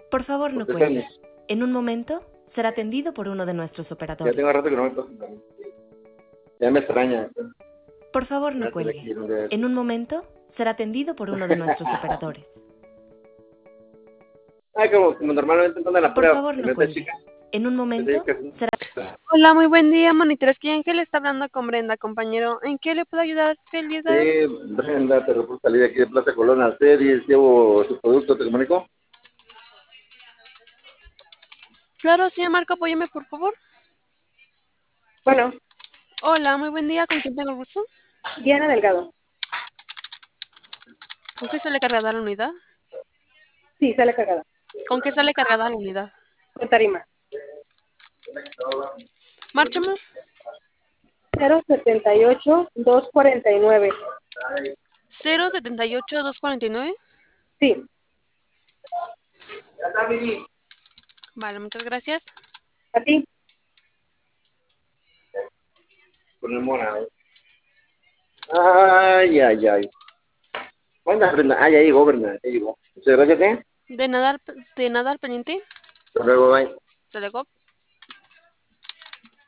Por favor, no cuelgue. En un momento será atendido por uno de nuestros Ya operadores. tengo rato que no me pasa. Ya me extraña. Por favor, no cuelgue. En un momento será atendido por uno de nuestros operadores. Ay, como normalmente están en la Por prueba. favor, no Esta cuelgue. chica. En un momento será... Hola, muy buen día, monitores. Ángel está hablando con Brenda, compañero. ¿En qué le puedo ayudar el día de hoy? Sí, Brenda, te reporto salir aquí de Plaza Colón al series. Llevo su producto, ¿te comunico? Claro, señor Marco, apóyeme, por favor. Bueno, Hola, muy buen día. ¿Con quién tengo el gusto? Diana Delgado. ¿Con qué sale cargada la unidad? Sí, sale cargada. ¿Con qué sale cargada la unidad? Con tarima. Márchame. 078-249. 078-249. Sí, Vale, muchas gracias. a ti. Con el morado. Ay, ay, ay. ¿Cuándo, Brenda? Ah, ya llegó, Brenda. Ya llegó. Muchas gracias, ¿eh? De nada al pendiente. Hasta luego, bye. Se le